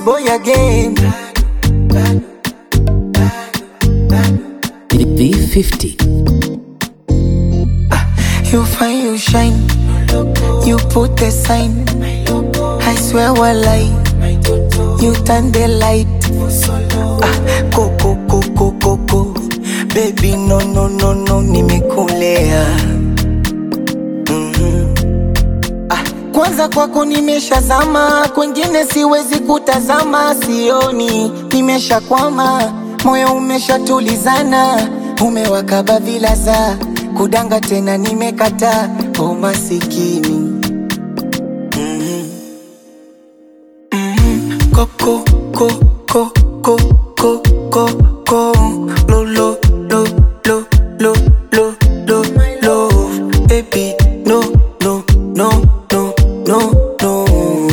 boy again. V50. You find you shine, you put the sign. I swear walai, you turn the light. Coco, coco, coco, baby no no no no, nimekulea. Kwanza kwako nimeshazama, kwengine siwezi kutazama, sioni nimeshakwama, moyo umeshatulizana, umewakaba vilaza, kudanga tena nimekata, o masikini. Coco, coco, coco, coco, coco, lo lo lo lo lo lo lo love, baby no no no no no no.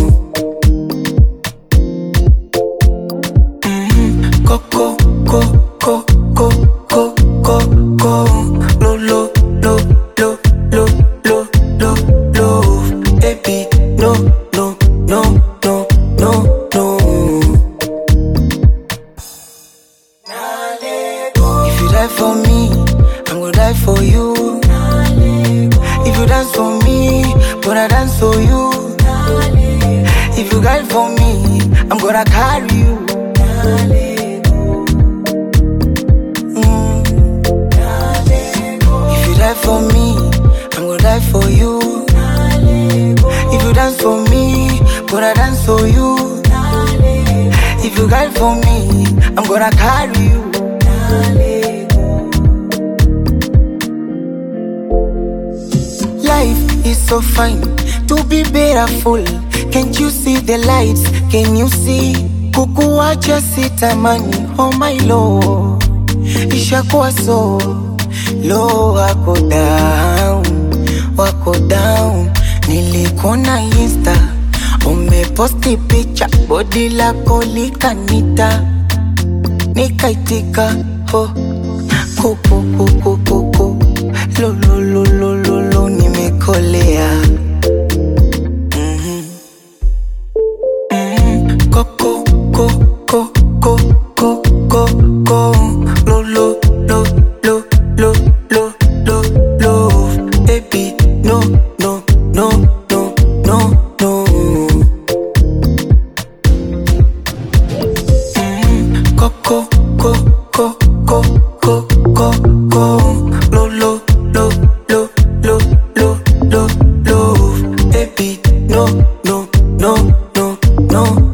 Coco, coco, coco, coco, coco, lo lo lo lo lo lo lo love, baby no no no no no no. If you die for me, I'm gonna die for you. If you dance for me, gonna dance for you. If you guide for me, I'm gonna carry you. If you die for me, I'm gonna die for you. If you dance for me, gonna dance for you. If you guide for me, I'm gonna carry you. Life is so fine, to be beautiful. Can't you see the lights? Can you see? Kukuacha sitamani, oh my lord. Ishakuwa so low, wako down. Nilikona Insta, umeposti picha, body lako likanita, nikaitika, oh. Kuku, kuku, kuku, lo, lo, lo, lo, lo, lo, nimekolea. Coco, coco, coco, coco, coco, lo, lo, lo, lo, lo, lo, lo, love, baby, no, no, no, no, no, no. Coco, coco, coco, coco, coco, lo, lo, lo, lo, lo, lo, lo, love, baby, no, no, no, no, no.